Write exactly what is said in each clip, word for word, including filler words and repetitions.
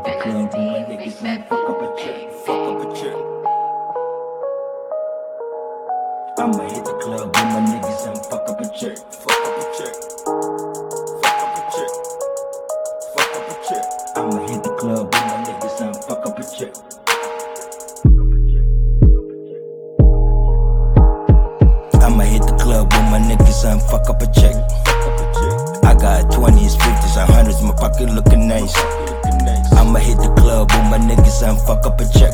the club with my niggas and fuck up a check, fuck up a check. I'ma hit the club with my niggas and fuck up a check, fuck up a check, fuck up a check, fuck up a check. I'ma hit the club with my niggas and fuck up a check. I'ma hit the club with my niggas and fuck up a check. I got twenties, fifties, and hundreds, my pocket looking nice. I'ma hit the club with my niggas and fuck up a check.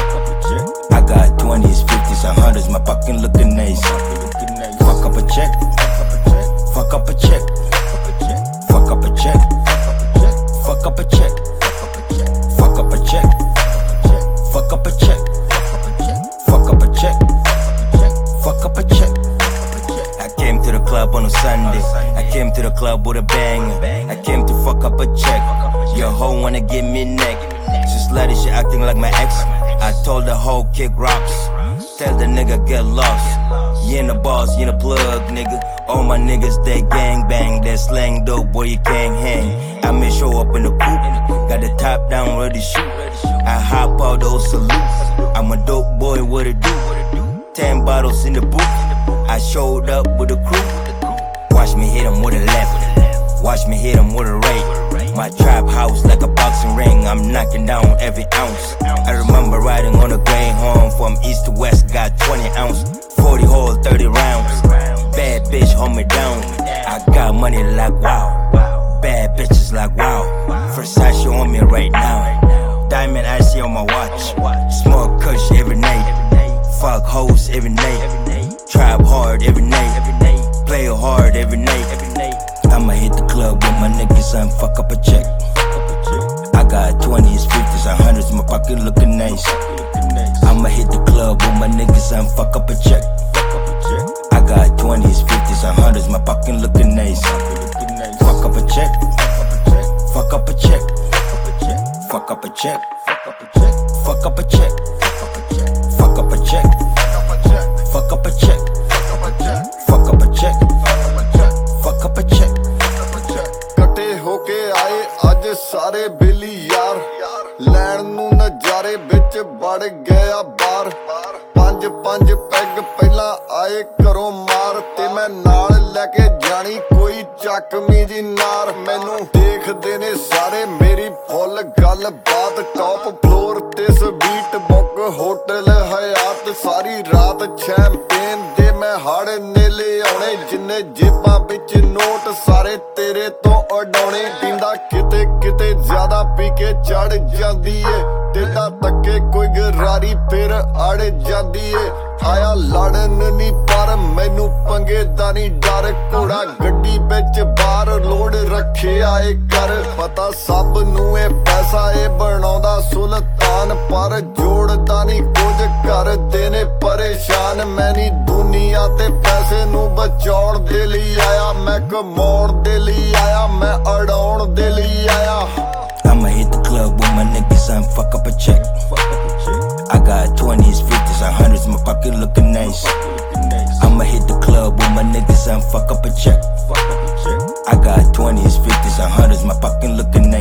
I got twenties, fifties, and hundreds, my pocket looking nice. Fuck up a check, fuck up a check, fuck up a check, fuck up a check, fuck up a check, fuck up a check, fuck up a check, fuck up a check. I came to the club on a Sunday. I came to the club with a bang. I came to fuck up a check. Your hoe wanna give me neck. She's slutty, she acting like my ex. I told the hoe kick rocks. Tell the nigga get lost. You ain't the boss, you ain't the plug, nigga. All my niggas, they gang bang. They slang dope, boy, you can't hang. I may show up in the coupe. Got the top down, ready to shoot. I hop out those salutes. I'm a dope boy, what it do? Ten bottles in the booth. I showed up with a crew. Watch me hit him with a left. Watch me hit him with a right. My trap house like a boxing ring. I'm knocking down every ounce. I remember riding on a Greyhound from east to west. Got twenty ounce, forty hole, thirty rounds. Bad bitch hold me down. I got money like wow. Bad bitches like wow. Versace on me right now. Diamond I see on my watch. Smoke kush every night. Fuck hoes every night. Trap hard every night. Play hard every night. I'ma hit the club with my niggas and fuck up a check. I got twenties, fifties, and hundreds, my pocket looking nice. I'ma hit the club with my niggas and fuck up a check. I got twenties, fifties, and hundreds, my pocket looking nice. Fuck up a check. Fuck up a check. Fuck up a check. Fuck up a check. Fuck up a check. Fuck up a check. Fuck up a check. Fuck up a check. ਕੱਟੇ ਹੋ ਕੇ ਆਏ ਅੱਜ ਸਾਰੇ ਬੇਲੀ ਯਾਰ ਲੈਣ ਨੂੰ ਨਜ਼ਾਰੇ ਵਿੱਚ ਵੜ ਗਿਆ ਬਾਰ ਪੰਜ ਪੰਜ ਪੈਗ ਪਹਿਲਾਂ ਆਏ ਘਰੋਂ ਮਾਰ ਤੇ ਮੈਂ ਨਾਲ ਲੈ ਕੇ ਜਾਣੀ ਕੋਈ ਚੱਕਵੀਂ ਦੀ ਨਾਰ ਮੈਨੂੰ ਦੇਖਦੇ ਨੇ ਸਾਰੇ ਮੇਰੀ ਫੁੱਲ ਗੱਲ ਬਾਤ ਟੌਪ ਫਲੋਰ ਤੇ ਸਵੀਟ ਬੁੱਕ ਹੋਟਲ ਹਯਾਤ ਸਾਰੀ ਰਾਤ ਸ਼ੈਂਪੇਨ ਦੇ ਮੈਂ ਹੜ ਨੇਲੇ ਆਉਣੇ ਜਿੰਨੇ ਜੇਬਾਂ ਵਿੱਚ ਨੋਟ ਸਾਰੇ ਤੇਰੇ ਤੋਂ ਉਡਾਉਣੇ ਪੀਂਦਾ ਕਿਤੇ ਕਿਤੇ ਜ਼ਿਆਦਾ ਪੀ ਕੇ ਚੜ ਜਾਂਦੀ ਏ ਟੇਡਾ ਤੱਕੇ ਕੋਈ ਗਰਾਰੀ ਫਿਰ ਅੜ ਜਾਂਦੀ ਏ ਆਇਆ ਲੜਨ ਨੀ ਪਰ ਮੈਨੂੰ ਪੰਗੇ ਦਾ ਨੀ ਡਰ ਘੋੜਾ ਗੱਡੀ ਵਿੱਚ ਬਾਹਰ ਲੋਡ ਰੱਖਿਆ ਏ ਕਰ ਪਤਾ ਸਭ ਨੂੰ ਇਹ ਪੈਸਾ ਏ ਬਣਾਉਂਦਾ ਸੁਲਤਾਨ ਪਰ ਜੋੜਦਾ ਨੀ ਕੁਝ ਕਰਦੇ ਨੇ ਪਰੇਸ਼ਾਨ ਮੈਂ ਨੀ ਦੁਨੀਆ ਤੇ ਪੈਸੇ ਨੂੰ ਬਚਾਉਣ ਦੇ ਲਈ ਆਇਆ ਮੈਂ ਕਮਾਉਣ ਦੇ ਲਈ ਆਇਆ ਮੈਂ ਉਡਾਉਣ ਦੇ ਲਈ ਆਇਆ I'ma hit the club with my niggas and fuck up a check. I got twenties, fifties, and hundreds, my pocket looking nice. I'ma hit the club with my niggas and fuck up a check. I got twenties, fifties, and hundreds, my pocket looking nice.